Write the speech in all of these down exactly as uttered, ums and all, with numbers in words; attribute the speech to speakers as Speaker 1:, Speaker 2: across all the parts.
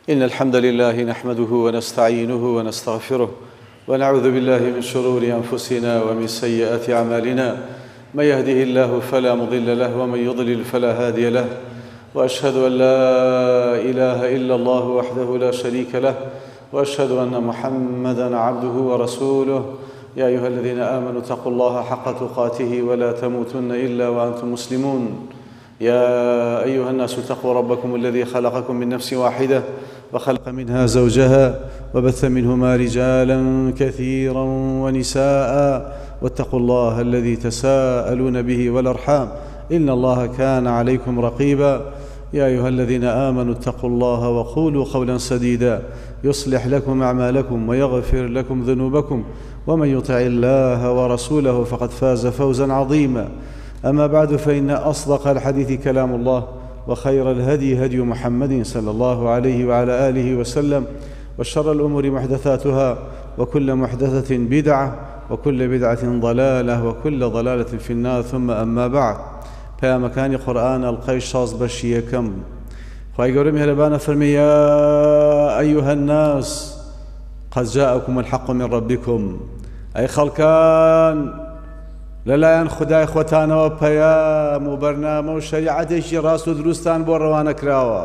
Speaker 1: إن الحمد لله نحمده ونستعينه ونستغفره ونعوذ بالله من شرور أنفسنا ومن سيئات أعمالنا. من يهده الله فلا مضل له ومن يضلل فلا هادي له، وأشهد أن لا إله إلا الله وحده لا شريك له، وأشهد أن محمدًا عبده ورسوله. يا أيها الذين آمنوا اتقوا الله حق تقاته ولا تموتن إلا وأنتم مسلمون. يا أيها الناس اتقوا ربكم الذي خلقكم من نفس واحدة وخلق منها زوجها وبث منهما رجالا كثيرا ونساء، واتقوا الله الذي تساءلون به والأرحام إن الله كان عليكم رقيبا. يا أيها الذين آمنوا اتقوا الله وقولوا قولا سديدا يصلح لكم أعمالكم ويغفر لكم ذنوبكم، ومن يطع الله ورسوله فقد فاز فوزا عظيما. أما بعد، فإن أصدق الحديث كلام الله، وخير الهدي هدي محمد صلى الله عليه وعلى آله وسلم، وشر الأمور محدثاتها، وكل محدثة بدعة، وكل بدعة ضلالة، وكل ضلالة في النار. ثم أما بعد، فيا مكان قرآن القيشاص بشيكم خواهي قولي مهربانا فرمي: يا أيها الناس قد جاءكم الحق من ربكم. أي خلقان لەلایەن خودای خۆتانەوە پەیام و بەرنامە و شەریعەتێکی ڕاست و دروستان بۆ ڕەوانە کراوە.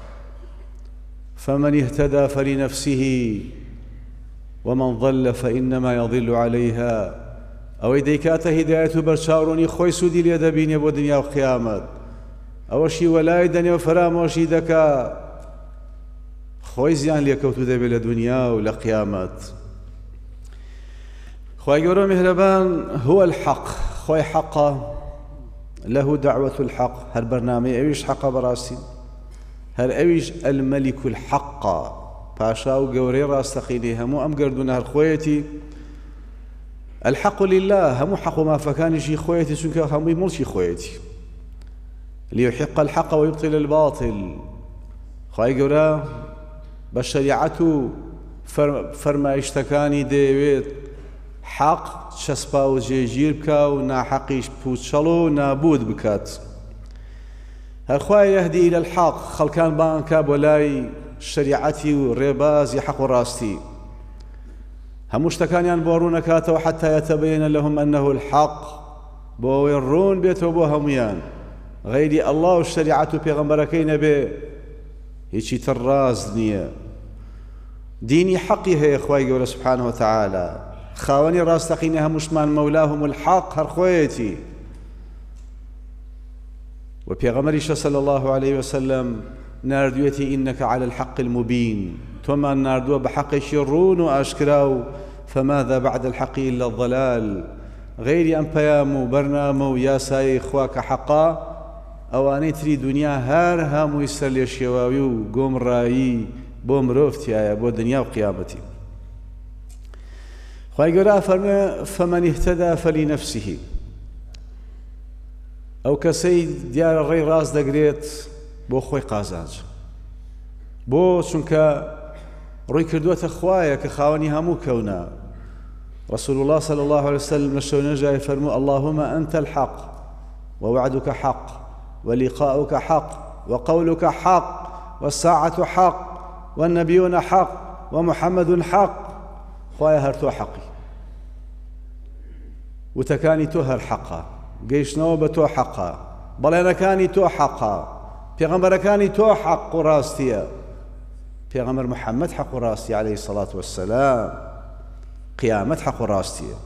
Speaker 1: فمن اهتدى فلنفسه ومن ضل فإنما يضل عليها. ئەوەی دەیکاتە هیدایەت و بەرچاوڕوونی خۆی سوودی لێ دەبینێ بۆ دنیا و قیامەت، ئەوەشی وەلای دەنێ و فەرامۆشی دەکا، خۆی زیان لێکەوتوو دەبێت لە دنیا و لە قیامەت. خواهي قولوا مهربان هو الحق، خوي حقا له دعوة الحق. هل برنامج أويش حقا براسي، هل أويش الملك الحق باشاو قوري راستقيني همو أم قردونا هالخويتي. الحق لله، همو حق ما فكان شي خويتي سنك همو يمول شي خويتي، ليحق الحق ويبطل الباطل. خواهي قولا بالشريعة فرما اشتكاني ديويت حق چەسپا و جێگیر بکە و ناحەقیش پوچەڵ و نابود بکات. هەرخوای يهدي إلى الحق، خەڵکان بانکە بۆ لای شریعەتی و ڕێبازی حەق و ڕاستی، هەموو شتەکانیان بۆ ڕوو نەکاتەوە حتى يتبين لهم أنه الحق، بۆ ئەوەی ڕوون بێتەوە بۆ هەمویان. غەیری ئەڵڵا و شریعەت و پێغەمبەرەکەی نەبێ هیچی تر ڕاست نییە. دینی حەقی هەیە خوای گەورە سبحانه وتعالى، خاوني راستقيني همشمان مولاهم الحق هرخويتي. وبيغمريش صلى الله عليه وسلم ناردويتي إنك على الحق المبين، ثم ناردو بحق شرون وأشكراو، فماذا بعد الحق إلا الضلال. غير أن بيامو برنامو يا ساي إخواك حقا، أواني تري دنيا هار هامو يسر الشواوي قوم رايي بوم روفتي يا بو دنيا وقيامتي. خواهي قولا فرمي: فمن اهتدى فلنفسه. أو كسي ديار الري راس دقريت بو خوي قازاج، بو چونك روي كردوة خوايا كخاوني همو كونا. رسول الله صلى الله عليه وسلم لشونا جاي فرمو: اللهم أنت الحق، ووعدك حق، ولقاؤك حق، وقولك حق، والساعة حق، والنبيون حق، ومحمد حق. خوايا هرتو حقي وتكاني تو هر حقا، قيشنو بتو حقا، بلينا كاني تو حقا، بيغمبر كاني تو حق راستيا، بيغمبر محمد حق راستي عليه الصلاة والسلام، قيامة حق راستيا.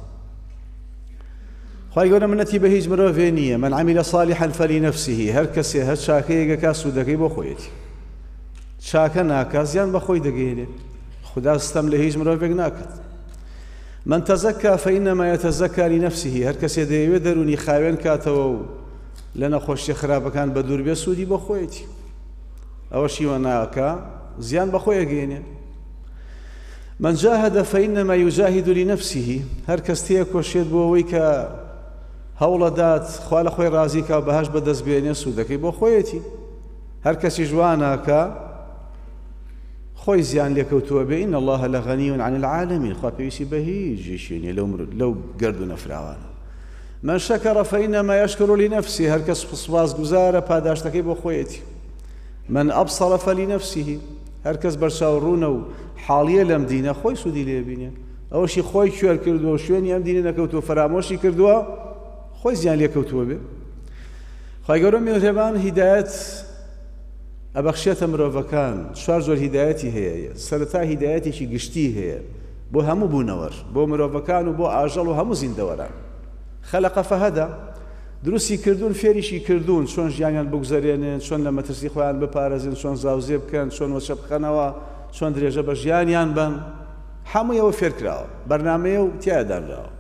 Speaker 1: خواهي قولنا منتي بهيج مروفينية: من عمل صالحا فلنفسه. هر كسي هر شاكي كاسو دقي بخويتي، شاكا ناكازيان بخوي دقيني، خدا استم لهيج مروفيق ناكد. من تزكى فإنما يتزكى لنفسه. هر كسي ديوي دروني خاوين كاتو لنا خوشي خرابة كان بدور بيسودي بخويتي، أوشي وناكا زيان بخوي أجيني. من جاهد فإنما يجاهد لنفسه. هر كستيا كوشيد بوويك هولدات خوال خوي رازيكا وبهاش بدز بيني سودكي بخويتي. هر كسي جواناكا خوي زيان ليكوتوا بي. إن الله لغني عن العالمين. خوا بيسي بهيج يشيني لو لو قردوا نفراوانا. من شكر فإنما يشكر لنفسه. هر كس سواز گزارة پاداشتكي بخويتي. من أبصر فلنفسه. هەر کەس بەرچاو ڕوونە و حاڵیە لەم دینە خۆی سوودی لێ بینێ ئەوەشی خۆی کوێر کردووە شوێنی ئەم دینە نەکەوتووە فەرامۆشی کردووە خۆی زیان لێکەوتووە بێ خی گەورە میوتێبان هیدایەت ئەبەخشێتە مرۆڤەکان چوار زۆر هیدایەتی هەیە سەرەتا هیدایەتێکی گشتی هەیە بۆ هەموو بوونەوەر بۆ مرۆڤەکان و بۆ ئاژەڵ و هەموو زیندەوەران خەلەقە فەهەدە دروستی کردوون فێریشی کردوون چۆن ژیانیان بگوزارێنن چۆن لە مەترسی خۆیان بپارێزن چۆن زاوزێ بکەن چۆن وەچە بخەنەوە چۆن درێژە بە ژیانیان بن هەموویەوە فێرکراوە بەرنامەیە و تیادانراوە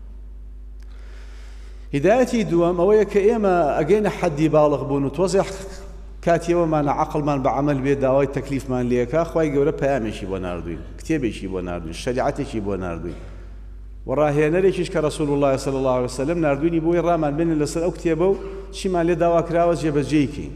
Speaker 1: هیدایەتی دووەم ئەوەیە کە ئێمە ئەگەینە حەدی باڵغ بوون و تۆزێ کاتیەوەمانە عەقڵمان بە عەمەل بێ داوای تەکلیفمان لێکا خی گەورە پەیامێکی بۆ ناردووین کتێبێکی بۆ ناردوین شەریعەتێکی بۆ ناردووین وڕاهێنەرێکیش کە ڕەسوول الله صلی الله عليه وسلم ناردوینی بۆی ڕامان بێنن لەسەر ئەو کتێبە و چیمان لێ داوا کراوە جێبەجێیکەین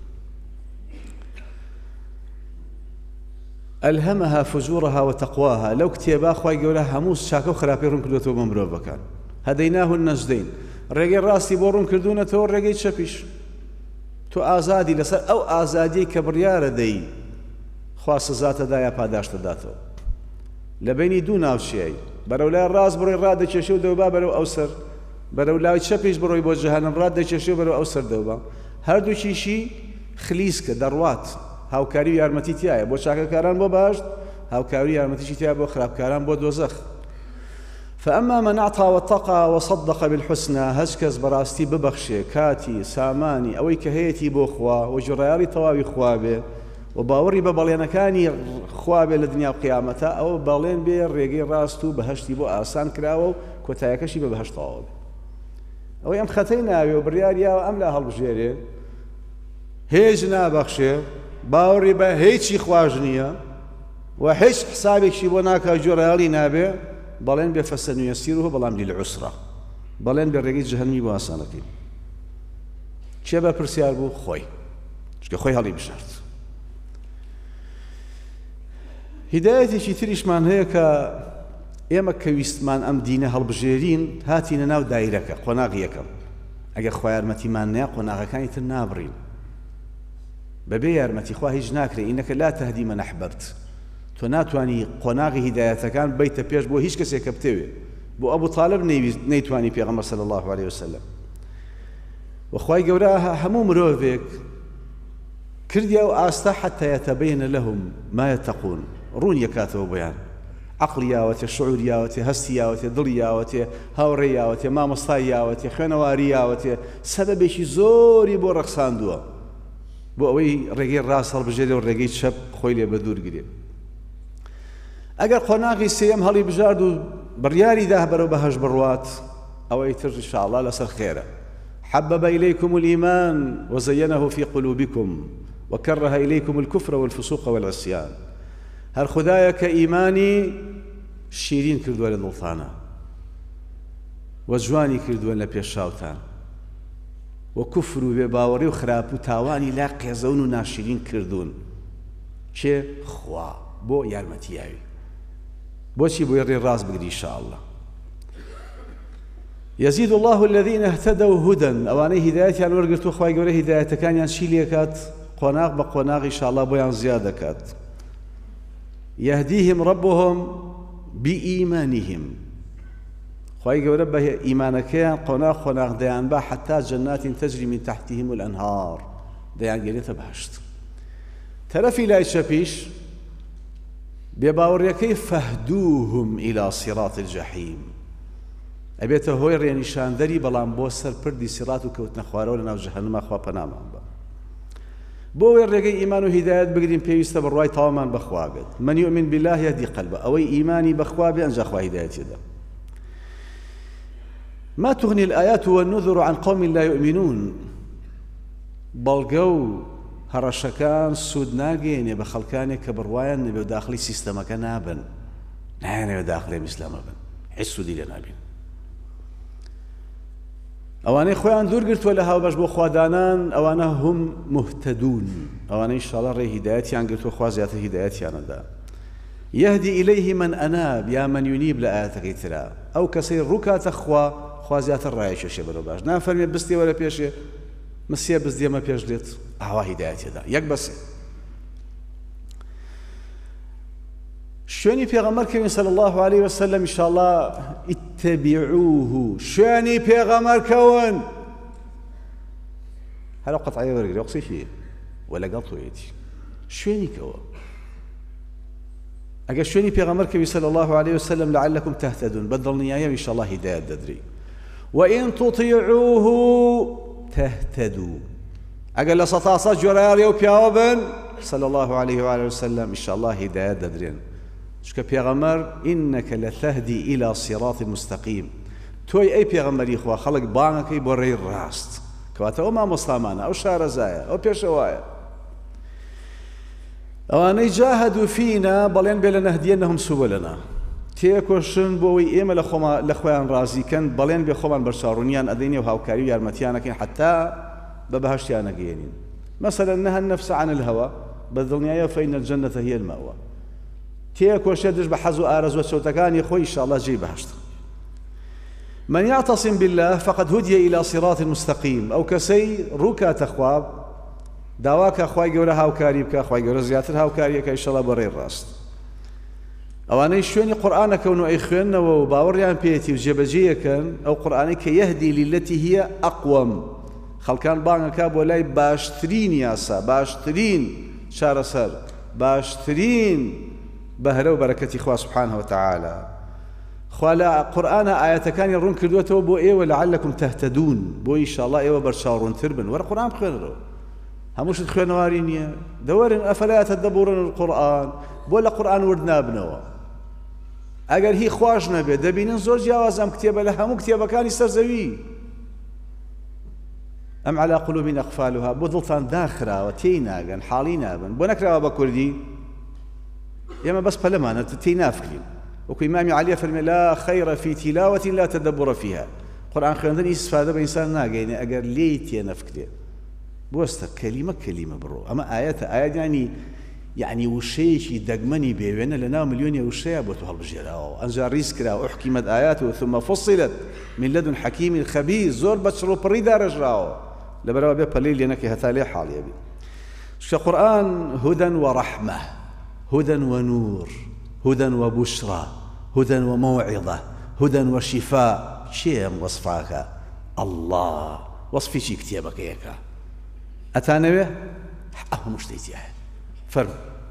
Speaker 1: ئەلهەمەها فجورها وتەقواها لەو کتێبە خی گەورە هەموو چاکە و خراپەی ڕوون کردوێتەوە بە مرۆڤەکان هەدەیناه النەجدەین ڕێگەی ڕاستی بۆ ڕوون کردوونەتەوە ڕێگەی چەپیش تۆ ئازادی لەسەر ئەو ئازادی کە بڕیارە دەی خوا سزاتە دایە پاداشتەداتەوە لە بینی دوو ناوچەیە بەرەو لای ڕاست بڕۆی ڕادەکێشێ و دەوبا بەرەو ئەو سەر بەرەو لای چەپیش بڕۆی بۆ جەهەنەم ڕادەکێشێ و بەرەو ئەو سەر دەوبا هەردووکیشی خلیسکە دەڕوات هاوکاری و یارمەتی تایە بۆ چاکەکاران بۆ باشت هاوکاری یارمەتیشی تایە بۆ خراپکاران بۆ دۆزەخ فأما من أعطى واتقى وصدق بالحسنى هزكز براستي ببخشي كاتي ساماني أوي كهيتي بو خوا وجرياري طواوي خوابه وباوري ببالينا كاني خوابه لدنيا وقيامته أو بالين بي الريقي راستو بهشتي بو آسان كراو كوتايكشي ببهشت طواب أوي أم ختينا وبرياريا وأم لا هالبجيري هيجنا بخشي باوري بهيتشي خواجنيا وحيش حسابك شي بو ناكا جرياري نابي بەڵێن بێ فەسەنویەسیرەوە بەڵام لیلعوسرە بەڵێن بێ ڕێگەی جەهەنەمی بۆ ئاسانەکەی چێ بە پرسیار بوو خۆی چکە خۆی هەڵی بژارد هیدایەتێکی تریشمان هەیە کە ئێمە کە ویستمان ئەم دینە هەڵبژێرین هاتینە ناو دایرەکە قۆناغی یەکەم ئەگەر خوا یارمەتیمان نەیە قۆناغەکانی تر نابڕین بەبێ یارمەتی خوا هیچ ناکرێ ئینەکە لا تەهدی مەن ئەحبەبت تۆ ناتوانی قۆناغی هیدایەتەکان بیتە پێش بۆ هیچ کەسێک کە بتەوێ بۆ ئەبوو تاالب نەیتوانی پێغەمبەر صلی الله عليه وسلم وخوای گەورە هەموو مرۆڤێک کردیا و ئاستا حتى يتبين لهم ما يتقون ڕوون یەکاتەوە بۆیان عەقڵی یاوەتێ شعوری یاوەتێ هەستی یاوەتێ دڵی یاوەتێ هاوڕێی یاوەتێ مامۆستای یاوەتێ خوێنەواری یاوەتێ سەبەبێکی زۆری بۆ ڕەخساندووە بۆ ئەوەی ڕێگەی ڕاست هەڵبژێرێ و ڕێگەی چەپ خۆی لێ بە دوورگرێ ئەگەر قۆناغی سێیەم هەڵی بژارد و بڕیاری دا بەرەو بەهەش بڕوات ئەوەی تر ئینشاءالله لەسەر خێرە حبب إليكم الإيمان وزينه في قلوبكم وكره إليكم الكفر والفسوق والعصيان هەر خودایە کە ئیمانی شیرین کردووە لە دڵتانە و جوانی کردووە لە پێشاوتان و کوفر و بێباوەڕی و خراپ و تاوانی لا قێزەون و ناشیرین کردوون چێ خوا بۆ یارمەتیاوی بۆچی بۆی ڕێ ڕاست بگری ئینشاءالله يزيد الله الذين اهتدوا هدى ئەوانەی هیدایەتیان وەرگرتووە خوای گەورە هیدایەتەکانیان چی لێکات قۆناغ بە قۆناغ ئینشاءالله بۆیان زیاد دەکات يهديهم ربهم بإيمانهم خوای گەورە بە ئیمانەکەیان قۆناغ قۆناغ دەیان با حتى جنات تجري من تحتهم الأنهار دەیان گەێنێتە بەهەشت تەرەفی لای چەپیش بێباوەڕیەکەی فەهدوهم إلى صراط الجحيم ئەبێتە هۆی ڕێنیشاندەری بەڵام بۆ سەر پردی سیرات و کەوتنە خوارەوە لە ناو جەهەنەما خوا پەنامان بە بۆ وێ ڕێگەی ئیمان و هیدایەت بگرین پێویستە بڕوای تاوامان بەخوا بێت من يؤمن بالله يهدي قلبه ئەوەی ئیمانی بەخوا بێ ئەنجا خوا هیدایەتی دەدا ما تغني الآيات والنذر عن قوم لا يؤمنون بەڵگە و هەڕەشەکان سوود ناگەێنێ بە خەڵکانێک کە بڕوایان نەبێ و داخلی سیستەمەکە نابن نایانەوێ داخلی ئیسلامە بن هیچ سوودی لێ نابین ئەوانەی خۆیان دوورگرتووە لە هاوبەش بۆ خوادانان ئەوانە هم مهتدون ئەوانە ئینشاءالله ڕێی هیدایەتیان گرتووە خوا زیاتر هیدایەتیانەدا يهدي إليه من أناب يا من ينيب لآياتك ترى أو كسير ركعة خوا خوا زیاتر ڕایەکێشێ بەرەو باش نافەرمێ بستێ وەرە پێشێ مسیە بزدێمە پێش دێت ئاوا هیدایەتێدا یەک بەسێ شوێنی پێغەمبەر صلى الله عليه وسلم إن شاء الله اتبعوه شوێنی پێغەمبەر کەون هەرە قەتعیە وەرگرە قسەی فيه وەلەگەڵ تۆیەتی شوێنی کەوە ئەگەر شوێنی پێغەمبەر کەوی صلى الله عليه وسلم لعلكم تهتدون بەدڵنیایە إن شاء الله هداية دەدرێ وإن تطيعوه تهتدوا ئەگەر لە سەتا سەد جۆرەیاڵی و پیاوە بن صلى الله عليه وآله وسلم إن شاء الله هداية دەدرێن چکە پێغەمبەر إنك لتهدي إلى صراط مستقيم تۆی ئەی پێغەمبەری خوا خەڵک بانگەکەی بۆ ڕێی ڕاست کەواتە ئەو مامۆستامانە ئەو شارەزایە ئەو پێشەوایە ئەوانەی جاهدوا فينا بەڵێن بێ لنهدينهم سبلنا تێکۆشن بۆ ئەوەی ئێمە لە خۆیان ڕازیکەن بەڵێن بێ خۆمان بەرچاڕوونیان ئەدەینێ و هاوکاری و یارمەتیانەکەین حتا بە بەهەشتیان نەگەێنین مثلا نهى النفس عن الهوى بەدڵنیایە فإن الجنة هي المأوى تێکۆشێ دش بە حەز و ئارەزوە چەوتەکانی خۆی إن شاء الله جێی بەهەشت من يعتصم بالله فقد هدي إلى صراط مستقيم أو كسي روكا تخواب داواك أخواي جورا هاوكاري بك أخواي جورا زياتر هاوكاري إن شاء الله بري الراست أواني شويني قرآن كونو أي خويننا وباوريان بيتي وجبجية كان أو قرآني كيهدي للتي هي أقوم خلقان بانغا كابو لاي باشترين ياسا باشترين شار سر باشترين بهرو بركتي خواه سبحانه وتعالى خوالا قرآن آيات كان يرون كردوته بو إيه ولعلكم تهتدون بو إن شاء الله إيه وبرشارون تربن ورا قرآن بخير هموش تخوين وارينيا دورن أفلا تدبرون القرآن بو القرآن وردنا بنوا أجر هي خواجنا به دبين زور جواز أم كتاب لها مو كتاب كان يسترزوي أم على قلوب أقفالها بضلتان داخرة وتينا جن حالينا بن بنكرة بكردي ياما بس بلما تينا فكرين وكو إمامي علي فرمي لا خير في تلاوة لا تدبر فيها قرآن خيرا يستفاد بإنسان ناقين أجر ليت ينفكري بوستا كلمة كلمة برو أما آيات آيات يعني يعني وشيء دقمني بينا لنا مليون وشيء بوتو هالبجيرة أنجا ريسكرا أحكمت آياته ثم فصلت من لدن حكيم خبير زور بشرو بريدا رجراو لبروا بيا بليل ينك هتالي حال يبي القرآن هدى ورحمة هدى ونور هدى وبشرى هدى وموعظة هدى وشفاء شيء وصفاك الله وصفي شي كتابك ياك أتانا به أهو مش تيتيه فرم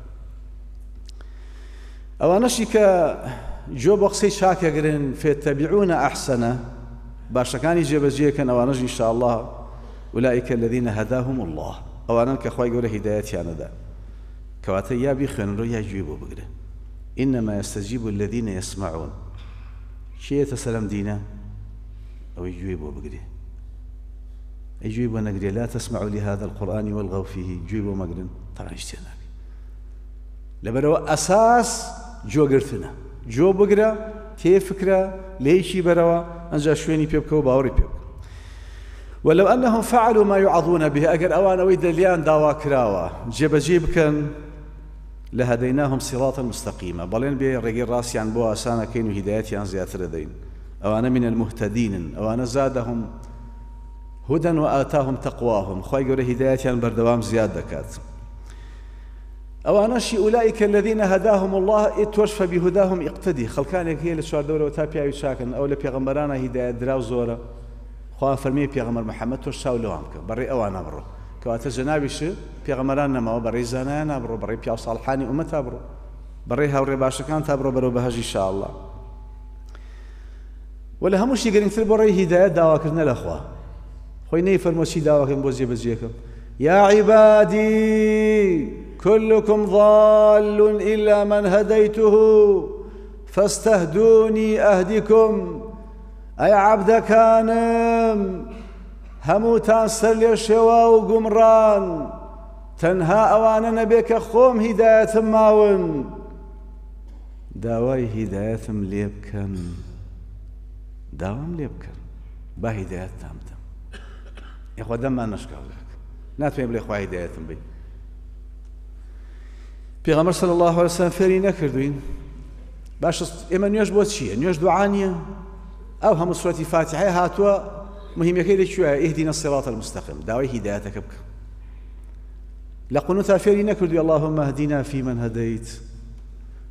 Speaker 1: أو نشيك جو بقصي شاكا قرن فيتبعون أحسنه باشكاني جبجيه كان أو نجي إن شاء الله أولئك الذين هداهم الله أو أنا كأخوي يقول هدايتي أنا ذا كواتي يا بيخن رؤيا يجيبوا بقره إنما يستجيب الذين يسمعون شيء تسلم دينا أو يجيبوا بقره يجيبوا نقري لا تسمعوا لهذا القرآن والغوا فيه يجيبوا مقرن طبعا اشتنا لبروا أساس جو قرتنا جو بقرة تي فكرة ليشي بروا أنجا شويني بيبكو باوري بيبكو ولو أنهم فعلوا ما يعظون به أجر أوان ويد اليان داوا كراوا جيب جيب كان لهديناهم صراطا مستقيما بلين بي رجل راسي عن بوا أسانا كينو هدايتي عن زيادة ردين أوانا من المهتدين أوانا زادهم هدى وآتاهم تقواهم خواهي قول هدايتي عن بردوام زيادة كات أوانا شي أولئك الذين هداهم الله اتوشف بهداهم اقتدي خلقانك هي لشوار دولة وتابعي وشاكن أو لبيغمبرانا هداية دراو زورة خواه فرمي بيغمبر محمد توشاو لوامك بري أوانا برو كواتا جنابيش بيغمبرانا ما بري زانانا برو بري بياو صالحاني أمتا برو بري هاوري باشكان تابرو برو بهاج إن شاء الله ولا هموش يقرين ثل بري هداية داواكرنا الأخوة خوي نيفر موشي داواكرن بوزي بزيكم يا عبادي كلكم ضال إلا من هديته فاستهدوني أهدكم أي عبد كانم هموتان سر الشوا وقمران تنهى أوانا نبيك خوم هداية ماون داواي هداية مليبكن داوام ليبكن با هداية تامتم يا أخوة دم ما نشكر لك ناتوين بلي أخوة هداية بي پیغمبر صلى الله عليه وسلم فێری نەکردوین باش ئێمە نوێژ بۆ چییە؟ نوێژ دوعانیە ئەو هەموو سورەتی فاتحە هاتووە مهمەکەی لەکوێیە ئیهدینا الصراط المستقیم داوای هیدایەتەکە بکە لە قونووتا فێری نەکردووی اللهم اهدنا فيمن هديت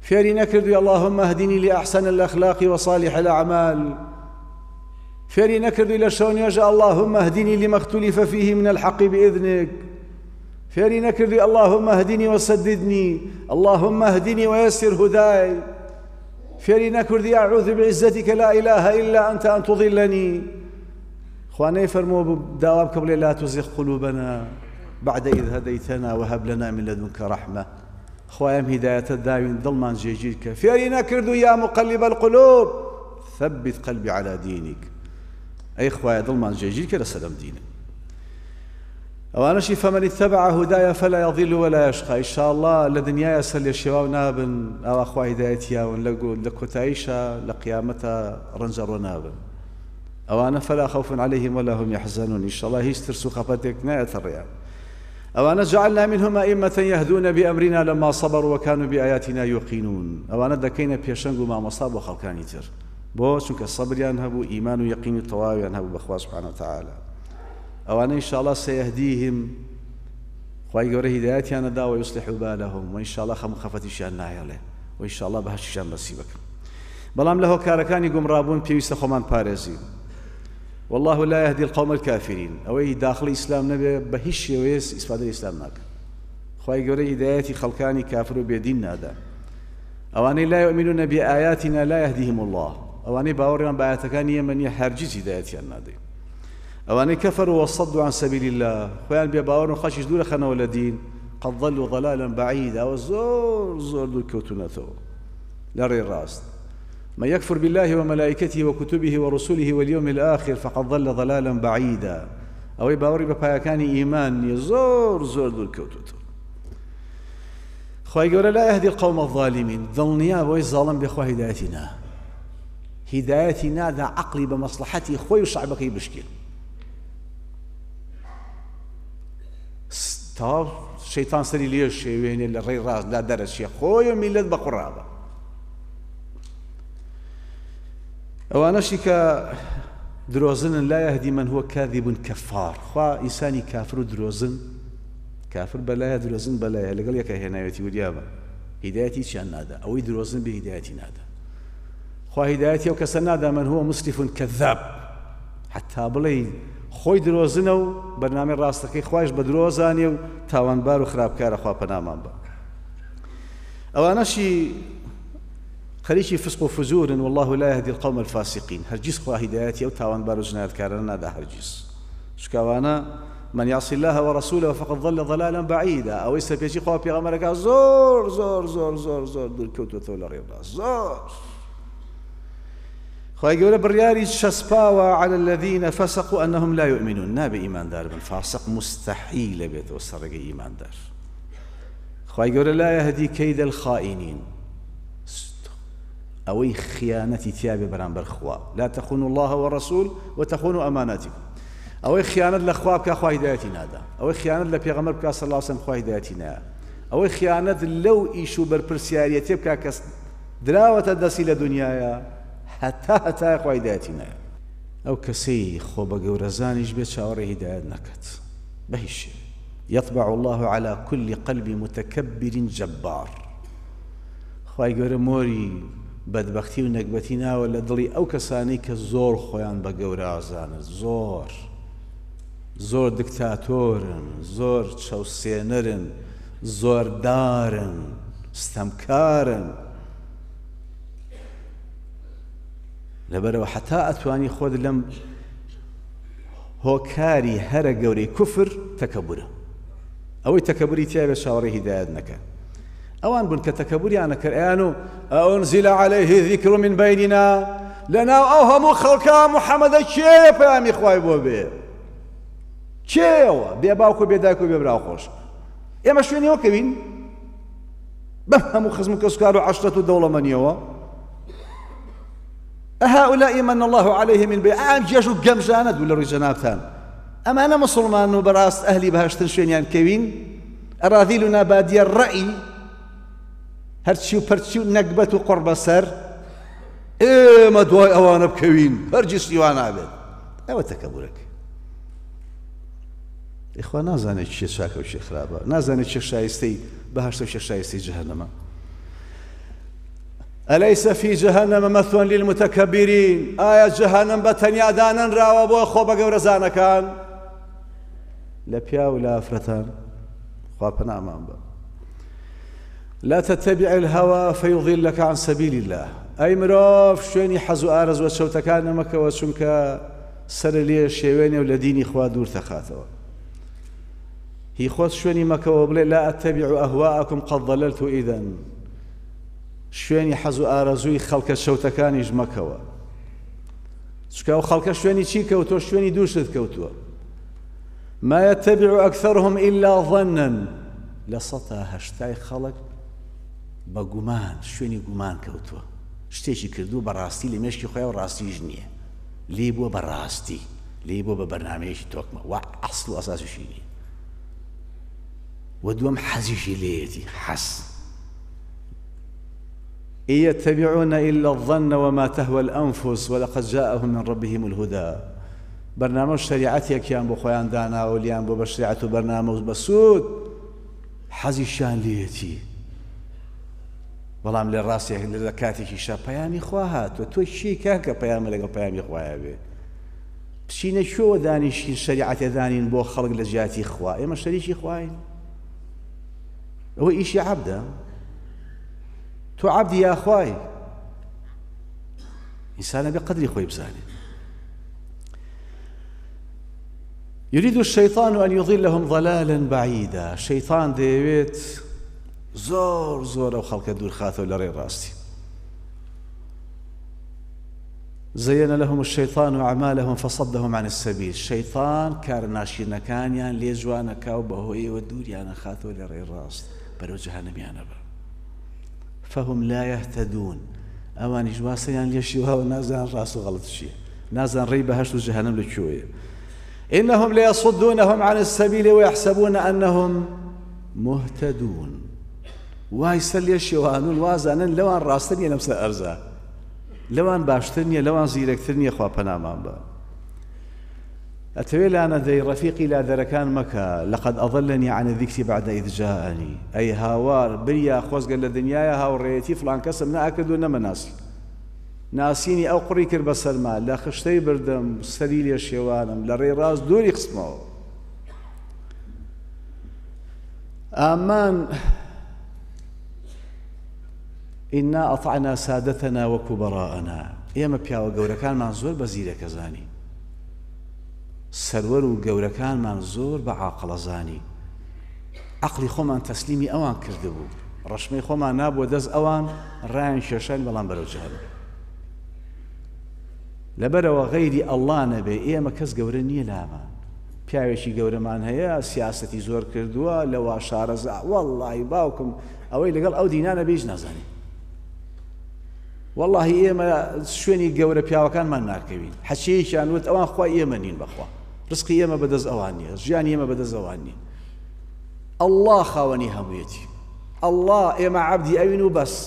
Speaker 1: فێری نەکردووی اللهم اهدني لأحسن الأخلاق وصالح الأعمال فێری نەکردووی لە شەو نوێژە اللهم اهدني لما اختلف فيه من الحق بإذنك فێری نەکردووی اللهم اهدني وسددني اللهم اهدني ويسر هداي فێری نەکردووی أعوذ بعزتك لا إله إلا أنت أن تضلني خوانەی فەرمووە داوا بکە بڵێ لا تزغ قلوبنا بعد إذ هديتنا وهب لنا من لدنك رحمة خوایم هدایەتە داوین دڵمان جێگیر کە فێری نەکردووی یا مقلب القلوب ثبت قلبي على دينك ئەی خوایە دڵمان جێگیر کە لەسەر ئەم دینە ئەوانەشی فەمەن اتبع هدايا فلا يضل ولا يشقى إن شاء الله لە دنیایە سەر لێ شێواو نابن ئەوا خوا هیدایەتیاون لە کۆتاییشە لە قیامەتە ڕەنجەڕۆ نابن ئەوانە فلا خوف عليهم ولا هم يحزنون إن شاء الله هیچ ترس و خەپەتێک نایەتە ڕێیان ئەوانە جعلنا منهم أئمة يهدون بأمرنا لما صبروا وكانوا بآياتنا يوقنون ئەوانە دەکەینە پێشەنگ و مامۆستا بۆ خەڵکانی تر بۆ چونکە سەبریان هەبوو ئیمان و یەقین و تەواویان هەبوو بەخوا سبحانه وتعالى ئەوانە إن شاء الله سيهديهم خوای گەورە هیدایەتیان نەدا ويصلح بالهم وإن شاء الله خەم خەفەتیشیان نایەڵێ وإن شاء الله بەهەشتیشیان نەسیب بکەن بەڵام لە هۆکارەکانی گومڕابوون پێویستە خۆمان پارێزین والله لا يهدي القوم الكافرين أوي داخل الإسلام نبي بهش يويس إسفاد الإسلام ناك خواهي قولي هداياتي خلقاني كافر بيدين نادا أواني لا يؤمنون بآياتنا لا يهديهم الله أواني باوريان بآياتكاني من يحرجز هداياتي النادي أواني كفروا وصدوا عن سبيل الله خوان بيباورون خاشش دول خنا ولدين قد ضلوا ضلالا بعيدا وزور زور دول كوتوناتو لري الراس من يكفر بالله وملائكته وكتبه ورسله واليوم الآخر فقد ضل ضلالا بعيدا أو يباوري ببايكاني إيمان يزور زور دول كوتوتو خواهي قولا لا يهدي القوم الظالمين ظلنيا بوي ظالم بإخوة هدايتنا هدايتنا ذا عقلي بمصلحتي خوي وشعبك يبشكل تاو شيطان سري ليش وين الري راس لا درس شيء خوي وميلاد بقرابه ئەوانەشی کە درۆزنن لا يهدي من هو كاذب كفار خوا ئینسانی کافر و درۆزن کافر بەلایە درۆزن بەلایە لەگەڵ یەکە هێناوێتی وریابە هیدایەتی چیان نادا ئەوەی درۆزن بە هیدایەتی نادا خوا هیدایەتی ئەو کەسە نادا من هو مسرف كذاب حتا بڵێ خۆی درۆزنە و بەرنامەی ڕاستەکەی خوایش بە درۆزانێ و تاوانبار و خراپکارە خوا پەنامان بە ئەوانەشی خەریکی فسق و فجور والله لا يهدي القوم الفاسقين هرجيز خوا هدايتي أو تاوان بارو جنايات كارنا دا هرجيز شكاوانا من يعصي الله ورسوله فقد ضل ضلالا بعيدا أو يسا بيجي خوا بيغمرك زور زور زور زور زور دول كوتو ثولا غير زور خوا يقول برياري شسباوا على الذين فسقوا أنهم لا يؤمنون نابي إيمان دار من فاسق مستحيل بيت وسرق إيمان دار خوا يقول لا يهدي كيد الخائنين أوي خيانتي تيابي برانبر خوا لا تخونوا الله والرسول وتخونوا أماناتكم أوي خيانة لأخواب كأخوا هدايتي نادا أوي خيانة لبيغمر بك صلى الله عليه وسلم خوا هدايتي نادا أوي خيانة لو إيشو بربرسياريتي بك كس دراوة الدسي لدنيايا حتى حتى خوا هدايتي نادا أو كسي خو بقورزاني جبت شاوري هداية نكت بهش يطبع الله على كل قلب متكبر جبار خوا يقول موري بدبختی و نەکبەتی ناوە لە دڵی ئەو کەسانەی کە زۆر خۆیان بە گەورازانن زۆر زۆر دکتاتۆرن زۆر چەوسێنەرن زۆردارن ستەمکارن لەبەرەوە حتا ئەتوانی خۆت لەم هۆکاری هەرە گەورەی کوفر تەکەبورە ئەوەی تەکەبوری تیا بێ چاوەڕێی هیدایەت نەکە ئەوان بوون کە تەکەبوریانە کردیان و ئەنزل عليه ذکر من بیننا لەناو ئەو هەموو خەڵکا موحەممەدە کێ پەیامی خوای بۆ بێ کێوە بێ باوک و بێدایک و بێ براو خۆش ئێمە شوێنەوە کەوین بەم هەموو خزم و کەسکار و عەشرەت و دەوڵەمەندیەوە ئەهؤلاء من الله عليه من بين ئەم جێژ و گەمژانە دوو لە ڕووی جەنابتان ئەمانە موسڵمان و بەڕاست ئەهلی بەهەشتن شوێنیان کەوین ئەراذیلنا بادیە الرەئی هەرچی و پەرچی و نەکبەت و قڕ بەسەر ئێمە دوای ئەوانە بکەوین هەرگیز هیوا نابێت ئەوە تەکەبورەکە ئیخوا نازانێت چیە چاکە و چی خراپە نازانێت چێ شایستەی بەهەشتە و چێ شایستەی جەهەنەمە أليس في جهنم مثوى للمتكبرين آية جهنم بتنيا دانا راوە بۆ خۆ بە گەورەزانەکان لە پیا و لە ئافرەتان خوا پەنامان بە لا تتبع الهوى فيضلك عن سبيل الله أي مرۆڤ شوێنی حەز و ئارەزوە چەوتەکان نەمەکەوە چونکە سەر لێ شێوێنێ و لە دینی خوا دوور تەخاتەوە هی خۆت شوێنی مەکەوە بڵێ لا أتبع أهواءكم قد ضللت إذن شوێنی حەز و ئارەزووی خەڵکە شەوتەکانیش مەکەوە چونکە ئەو خەڵکە شوێنی چی کەوتۆ شوێنی دووشت کەوتووە ما يتبع أكثرهم إلا ظنا لە سەتا هەشتای خەڵک بە گومان شوێنی گومان کەوتووە شتێکی کردو بە ڕاستی لە مێشکی خۆیان و ڕاستیش نییە لێی بووە بە ڕاستی لێی بووە بە بەرنامەیەکی تۆکمە وا ئەسڵ و ئەساسیشی نییە و دووەم حەزیشی لێیەتی حەز إن يتبعون إلا الظن وما تهوى الأنفس ولقد جاءهم من ربهم الهدى برنامج شريعتێکیان بۆ خۆیان داناوە لیان بۆ بە شریعەت و بەرنامە بەسوود حەزیشیان لێیەتی بەڵام لێ ڕاستێک لە کاتێکی شە پەیامی خوا هاتووە تۆ چی کاکە پەیامە لەگەڵ پەیامی خوایە بێ بچینە کوێوە دانیشتین شریعەتێ دانین بۆ خەڵک لە جیاتی خوا ئێمە شەریکی خواین ئەوە ئیشی عەبدە تۆ عەبدی یا خوای ئینسانە بێ قەدری خۆی بزانێت يريد الشيطان أن يضلهم ضلالا بعيدا شيطان دەیەوێت زۆر زۆر ئەو خەڵکە دوور خاتەوە لە ڕێی ڕاستی زين لهم الشيطان أعمالهم فصدهم عن السبيل شيطان کار ناشرینەکانیان لێ جوانەکا و بەهۆیەوە دووریانە خاتەوە لە ڕێی ڕاست بەرەو جەهەنەمیانە بە فهم لا يهتدون ئەوانیش واسەیان لێ شیواوە نازان ڕاست و غەڵەت چییە نازان ڕێی بەهەشت و جەهەنەم لەکوێیە إنهم ليصدونهم عن السبيل ويحسبون أنهم مهتدون وایسە لێ شێوانون وازانن لەوان ڕاستە نیە لەمسەر ئەرزە لەوان باشتر نییە لەوان زیرەکتر نییە خوا پەنامان بە ئەتەوێ لانە دەی ڕەفیقی لادەرەکان مەکە لەقەد ئەضەلەنی عن الذیکری بعد إذ جاءنی ئەی هاوار بریا خۆزگە لە دنیایە هاوڕێیەتی فڵان کەسم نەئەکرد و نەمەناسی ناسینی ئەو قڕی کرد بەسەرما لە خشتەی بردم سەری لێ شێوانم لە ڕێی ڕاست دووری قسمەوە ئامان إنا أطعنا سادتنا وكبراءنا ئێمە پیاوە گەورەکانمان زۆر بە زیرەکە زانی سەروەر و گەورەکانمان زۆر بە عاقڵە زانی عەقڵی خۆمان تەسلیمی ئەوان کردبوو ڕەشمەی خۆمان نابووە دەست ئەوان ڕایان کێشان بەڵام بەرەو جەهەنەم لەبەرەوە غەیری ئەڵڵا نەبێ ئێمە کەس گەورە نییە لامان پیاوێکی گەورەمان هەیە سیاسەتی زۆر کردووە لەوا شارەزا وەڵڵی باوکم ئەوەی لەگەڵ ئەو دینانە بێژ نازانی والله ئێمە شوێنی گەورە پیاوەکانمان ناکەوین حەچەیەکیان وت ئەوان خوا ئێمە نین بەخوا ڕزقی ئێمە بەدەست ئەوان نییە ژیانی ئێمە بەدەست ئەوان نین ئەڵڵا خاوەنی هەموویەتی ئەڵڵا ئێمە عەبدی ئەوین و بەس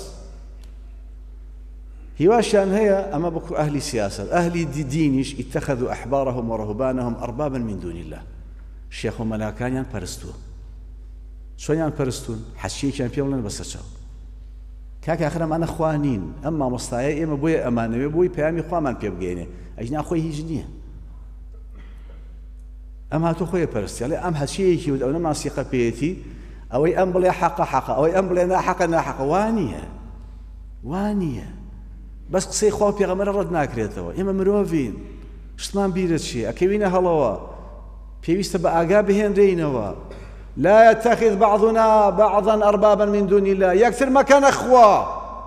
Speaker 1: هیواشیان هەیە ئەمە بەکو ئەهلی سیاسەت ئەهلی دینیش اتخذوا أحبارهم ورهبانهم أربابا من دون الله شێخ و مەلاکانیان پەرستووە چۆنیان پەرستوون حەچەیەکیان پێ بڵێن بەسەر چاو کاکە ئاخر ئەمانە خوا نین ئەم مامۆستایە ئێمە بۆیە ئەمانەوێ بۆی پەیامی خوامان پێ بگەێنێ ئەینا خۆی هیچ نییە ئەم هاتوو خۆیە پەرستی ئەڵێ ئەم هەچەیەکی وت ئەو نەماسیقە پێیەتی ئەوەی ئەم بڵێ حەقە حەقە ئەوەی ئەم بڵێ ناحەقە ناحەقە وانییە وانییە بەس قسەی خوا و پێغەمبەر ڕەت ناکرێتەوە ئێمە مرۆڤین شتمان بیرە چیە ئەکەوینە هەڵەوە پێویستە بە ئاگا بهێنرێینەوە لا يتخذ بعضنا بعضا أربابا من دون الله يكثر ما كان أخوة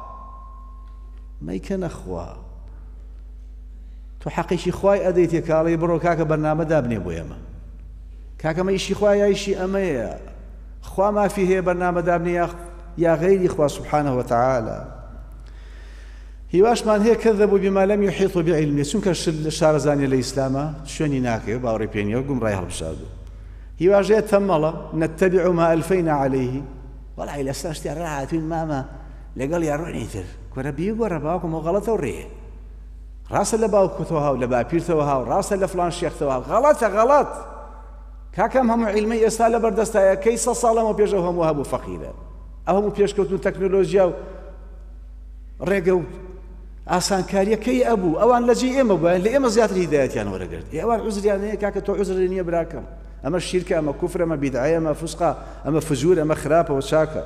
Speaker 1: ما كان أخوة تو حقيشي خواي أديت يكالي برو كاكا برنامج دابني بو يما كاكا ما يشي خواي يشي أما خوا ما فيه برنامج دابني يا غيري خوا سبحانه وتعالى هیواش من هي كذبوا بما لم يحيطوا بعلمه چونکە شارەزانی لە ئیسلامە شوێنی ناکەوێت باوەڕی پێ نییە و گومڕای هەڵبژاردووە هیواژەیە تەمەڵە نتبع ما ألفينا عليه وەڵای لەسەر شتێ ڕاهاتوین مامە لەگەڵ یاڕۆنی تر کۆرە بیگۆڕە باوکم و غەڵەتە و ڕێ ڕاستە لە باوکتەوە هاو لە باپیرتەوە هاو ڕاستە لە فڵان شێختەوە هاو غەڵەتە غەڵەت کاکەم هەموو عیلمەی ئێستا لە بەردەستایە کەی سە ساڵەمەوە پێشەوە هەموو هەبوو فەقیرە ئەو هەموو پێشکەوتن تەکنۆلۆژیا و
Speaker 2: ڕێگە و ئاسانکاریەکەی ئەبوو ئەوان لە جێ ئێمە بوویان لە ئێمە زیاتر هیدایەتیان وەرەگرت ئێوان عوزریان هەیە کاکە تۆ عوزر نییە براکەم ئەمە شیرکە ئەمە کوفرە ئەمە بیدعەیە ئەمە فوسقە ئەمە فجور ئەمە خراپەوە چاکە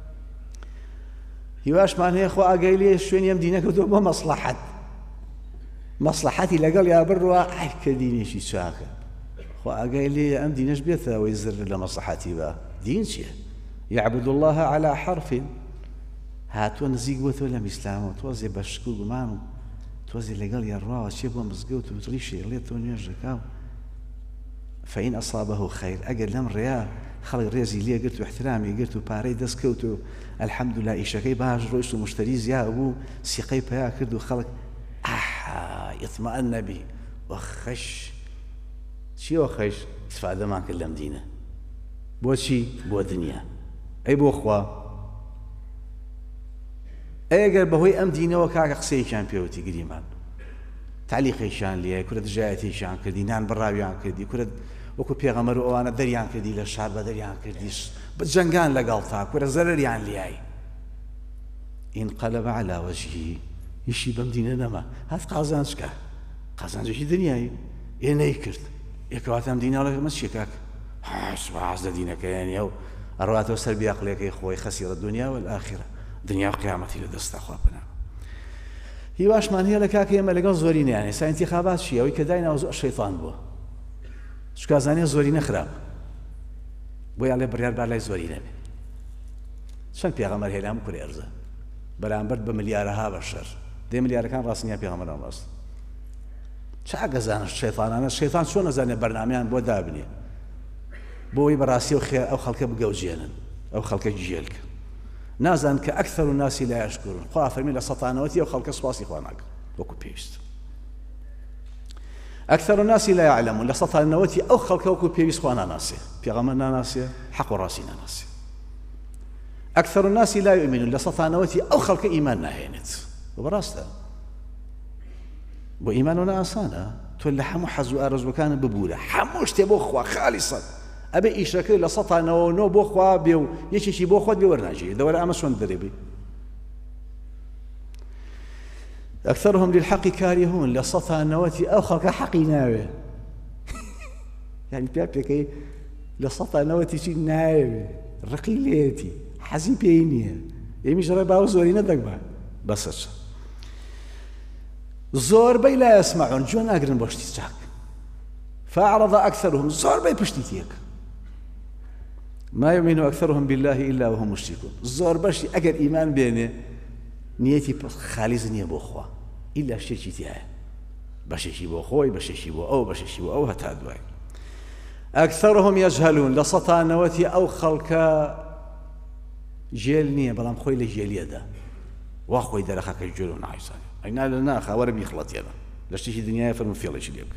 Speaker 2: هیواشمان هەیە خۆ ئاگای لێ شوێنی ئەم دینە کەوتووە بۆ مەسلەحەت مەسلەحەتی لەگەڵ یا بڕوە ئای کە دینێکی چاکە خۆ ئاگای لێ ئەم دینەش بێتە ئەوەی زر لە مەسلەحەتی بە دین چییە يعبد الله على حرف هاتووە نزیک بۆ تۆ لەم ئیسلامەوە تۆزێ بە شک و گومان و تۆزێ لەگەڵ یاڕواوە چێ بۆ مزگەوت و وتری شێڵێت تۆ نوێژ دەکاو فإن أصابه خير أجل لم ريا خلق ريزي ليه قلت واحترامي قلت باري دسكوت الحمد لله إيشكي باج رئيس مشتري زيا أبو سيقي بيا كردو خلق أحا يطمئن بي وخش شي وخش تفادى ما كلم دينه بو شي بو دنيا أي بو أخوة أي أجل بهوي أم دينه وكاك قصي كان بيوتي قريمان تعليقي شان ليه كرة جايتي شان كردي نان براويان كردي كرة وەکو پێغەمبەر و ئەوانە دەریان کردی لە شار بە دەریان کردیش بجەنگان لەگەڵ تا کورە زەرەریان لیای انقلب على وجهه هیچی بەم دینە نەما هات قازانج کە قازانجێکی دنیایی ئێ نەیکرد یەکەواتە ئەم دیناڵێک مە چیە کاک سوپاس لە دینەکەیانە و ئەڕواتەوە سەر بیاقلەکەی خۆی خەسیرە دنیا والآخرە دنیا و قیامەتی لە دەستە خوا پەنا هیواشمان هەیە لە کاکە ئێمە لەگەڵ زۆری نەیانێ سا ئینتیخابات چییە ئەوەی کە دایناوە زۆر شەیطان بووە شکازانێ زۆری نەخراپ بۆیان لێ بڕیار با لای زۆری نەبێ چەند پێغەمبەر هەیە لام کوڕی ئەرزە بەرامبەر بە ملیارەها بەشەر دێ ملیارەکان ڕاستنیان پێغەمبەران ڕاست چاگەزانە شەیطانانە شەیطان چۆن نەزانێ بەرنامەیان بۆ دابنێ بۆی بەڕاستی و خێر ئەو خەڵکە بگەوجێنن ئەو خەڵکە جێلکە نازان کە ئەکثەر الناس لا یشکرون خوا فەرمی لە سەتانەوەتی ئەو خەڵکە سوپاسی خوا ناکەن وەکو پێویست أكثر الناس لا يعلمون لسطح النواتي أو خلقوك بيبيس خوانا ناسي بيغمنا ناسي حق راسينا ناسي أكثر الناس لا يؤمنون لسطح النواتي أو خلق إيماننا هينت وبراستا وإيماننا أسانا تولى حمو حزو أرز وكان ببولة حموش تبوخوا خالصا أبي إيشاكي لسطح نو نو بوخوا بيو يشيشي بوخوا بيورناجي دورة أمسون دربي أكثرهم للحق كارهون لسطح النواتي أو خلق حقي ناوي يعني بيبكي لسطح النواتي شي ناوي رقيليتي حزي بيني يمي جرى باو زوري ندق بعد بس زور بي لا يسمعون جون أقرن بوشتي تاك فأعرض أكثرهم زور بي بشتيتيك ما يؤمن أكثرهم بالله إلا وهم مشركون زور بشي أقر إيمان بيني نيتي خالص نية بوخوا إلا شيء تياه بشيشي بوخوي بشيشي بو أو بشيشي بو أو هتادواي أكثرهم يجهلون لسطا نواتي أو خلقا جيل نية بلام خوي لجيل يدا واخوي درخك الجلون عايزان أين لنا خوار بيخلط يدا لشتيشي دنيا فرمو فيلش ليك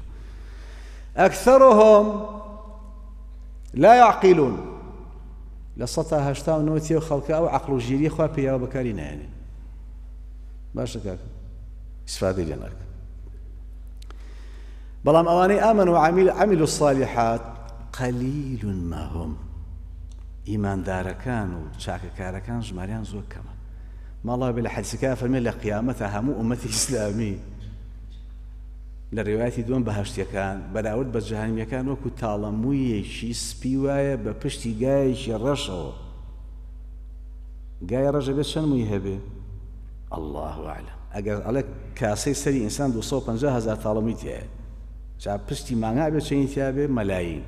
Speaker 2: أكثرهم لا يعقلون لسطا هشتا نواتي وخلقا أو عقل جيلي خوا بيا وبكارينا يعني باشا كاك استفادة لناك بلام أواني آمنوا وعملوا الصالحات قليل ما هم إيمان داركان وشاك كاركان جماريان زوج كمان ما الله بلا حديث كافر من لقيامتها همو أمتي إسلامي للروايات دون بهشتي كان بلاود بجهنم كان وكو تالموي شي سبيوايا ببشتي جايش الرشو جاي رجل شن ميهبه الله أعلم أجر على كاسي سري إنسان دو صوب أنجاه هزار طالميتيه شاب بستي معنا بتشين ثيابه ملايين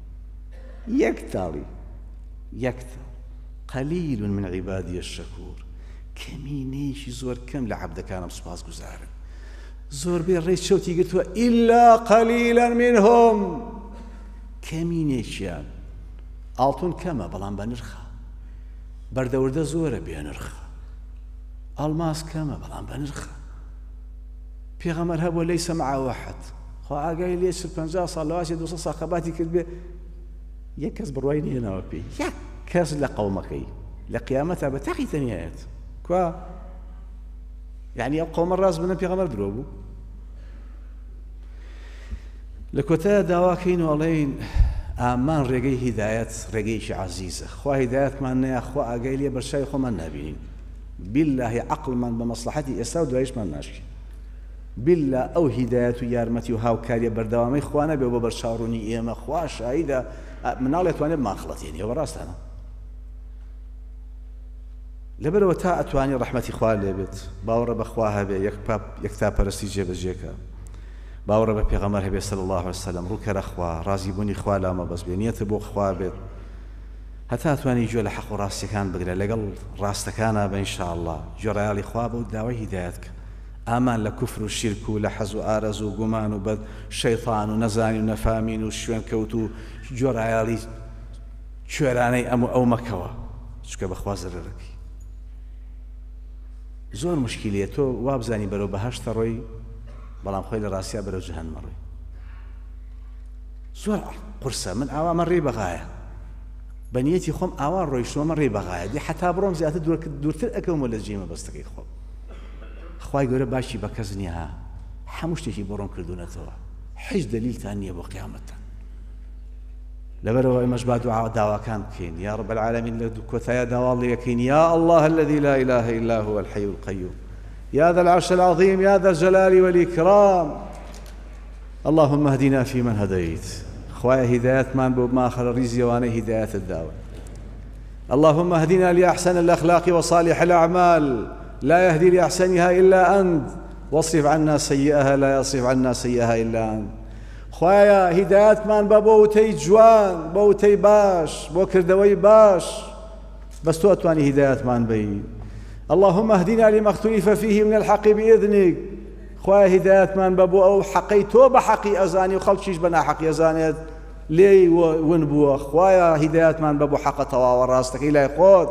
Speaker 2: يكتري يكتر قليل من عبادي الشكور كمينيش زور كم لعبد كان بصباص جزار زور بين رئيس شوتي قلت إلا قليلا منهم كمينيش يعني ألطون كما بلان بنرخى بردورده زور بينرخى الماس كما بلان بنرخى بيغمر هبو ليس معه واحد خو عاقاي ليش البنجا صلوات يدوس صاحباتي كذبه يكز برويني هنا وبي يكز لقومك لقيامتها بتاقي ثانيات كوا يعني قوم الراس من بيغمر دروبو لكوتا دواكين ولين امان رجي هدايات رجيش عزيزه خو هدايات ما نه خو عاقاي لي برشاي خو من نبيين بالله عقلمان بمصلحتي ئێستا و دوایشمان ناشکی بالله ئەو هیدایەت و یارمەتی و هاوکاریە بەردەوامی خوا نەبێ بۆ بەرچاوڕوونی ئێمە خوا شایدە مناڵێ توانێت ماخڵەتێنی ئەوە ڕاستانە لەبەرەوە تا ئەتوانی ڕەحمەتی خوا لێبێت باوەڕە بەخوا هەبێ یەک تاپەرستی جێبەجێکە باوەڕە بە پێغەمبەر هەبێ صلی الله علیه وسلم ڕووکەرە خوا ڕازی بوونی خوا لامە بەس بێ نیەتە بۆ خوا بێت هەتا ئەتوانی گوێ لە حەق و ڕاستیەکان بگرێت لەگەڵ ڕاستەکانە بە ئینشاءالله گوێڕایاڵی خوا بە و داوای هیدایەت کە ئامان لە کوفر و شیرک و لە حەز و ئارەز و گومان و بەد شەیطان و نەزانی و نەفامین و شوێن کەوت و گوێڕایاڵی کوێرانەی ئەم و ئەو مەکەوە چکە بەخوا زەرەرەکەی زۆر مشکیلەیە تۆ وا بزانی بەرەو بەهەشتە ڕۆی بەڵام خۆی لە ڕاستیا بەرەو جەهەنەمە ڕۆی زۆر قورسە من ئاوامە ڕێی بەغایە بە نیەتی خۆم ئاوا ڕۆیشتووەمە ڕێی بەغایە دی حتا بڕۆم زیاتر دوورتر ئەکەومە لە جێمە بەستەکەی خۆم خوای گەورە باشی بە کەس نییە ها هەموو شتێکی بۆ ڕۆم کردوونەتەوە هیچ دەلیلتان نییە بۆ قیامەتتان لەبەرەوە ئێمەش با دوعا داواکان بکەین یا رب العالمین لە کۆتایە داوا لێەکەین یا الله الذي لا اله الا هو الحي القيوم يا ذا العرش العظيم يا ذا الجلال والإكرام اللهم اهدنا فيمن هديت خوايا هدايات من بو ما آخر الرزق وانا هدايات الدعوة اللهم اهدنا لأحسن الأخلاق وصالح الأعمال لا يهدي لأحسنها إلا أنت واصرف عنا سيئها لا يصرف عنا سيئها إلا أنت خوايا هدايات من بوتي جوان بوتي باش بو كردوي باش بس تو أتواني هدايات من بي اللهم اهدنا لما اختلف فيه من الحق بإذنك خوايا هدايات من بابو أو حقي توب حقي أزاني وخلشيش بنا حقي أزاني لي ونبوه خوايا هدايات من بابو حق طوا وراستك إلى يقود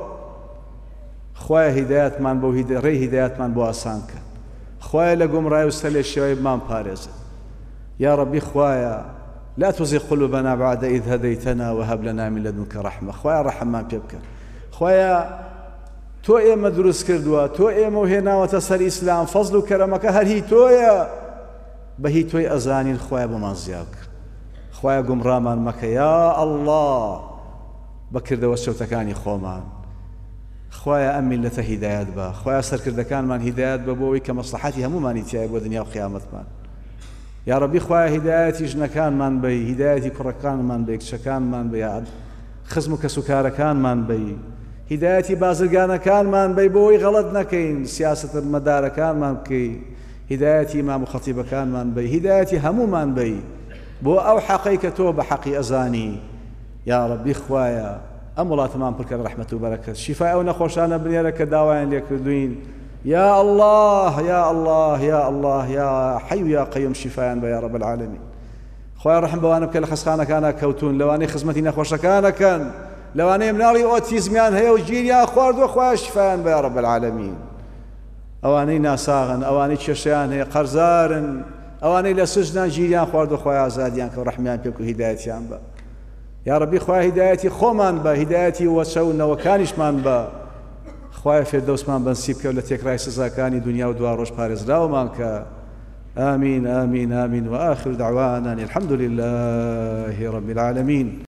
Speaker 2: خوايا هدايات من بو هدا ري هدايات من بو أسانك خوايا لقوم راي وسلي الشباب من بارز يا ربي خوايا لا تزغ قلوبنا بعد إذ هديتنا وهب لنا من لدنك رحمة خوايا رحمة بيبك خوايا تو ئێمە دروست کردووە تۆ ئێمە هێناوەتە سەر ئیسلام فەزل و کەرەمەکە هەر هی تۆیە بە هی تۆی ئەزانین خۆیان بۆمان زیاد کرد خۆیان گومڕامان مەکە یا ئەڵڵا بەکردەوە شەوتەکانی خۆمان خۆیان ئەم میلەتە هیدایەت بە خۆیان سەرکردەکانمان هیدایەت بە بۆەوەی کە مەسلحەتی هەمومانی تایە بۆ دنیا و قیامەتمان یا ڕەبی خۆیان هیدایەتی ژنەکانمان بەی هیدایەتی کوڕەکانمان بەی کچەکانمان بە خزم و کەسوکارەکانمان بەی هدایەتی بازرگانەکانمان بەی بۆی غەڵەت نەکەین سیاسەت مەدارەکانمان بکەی هدایەتی ئیمام و خەتیبەکانمان بەی هدایەتی هەموومان بەی بۆ ئەو حەقەی کە تۆ بە حەقی ئەزانی یا ڕەبی خوایە ئەم وڵاتمان پڕکە ڕەحمەت و بەرەکەت شیفای ئەو نەخۆشانە بنێرە کە داوایان لێ کردوین یا الله یا الله یا الله یا حەی و یا قەیوم شیفایان بە یا رب العالمین خوای ڕەحم بەوانە بکە لە خەستخانەکانە کەوتون لەوانەی خزمەتی نەخۆشەکانەکەن لەوانەیە مناڵی ئۆتیزمیان هەیە و گیریان خواردووە خوای شیفایان بە یا رب العالمین ئەوانەی ناساغن ئەوانەی کێشەیان هەیە قەرزارن ئەوانەی لە سژنان گیریان خواردووە خوای ئازادیان کە ڕەحمیان پێ بکە و هیدایەتیان بە یا ربی خوای هیدایەتی خۆمان بە هیدایەتی وەچە و نەوەکانیشمان بە خوای فێردەوسمان بەنسیب بکە و لە تێکڕای سزاکانی دنیا و دوا ڕۆژ پارێزراومان کە آمين آمين آمين وآخر دعوانا الحمد لله رب العالمين.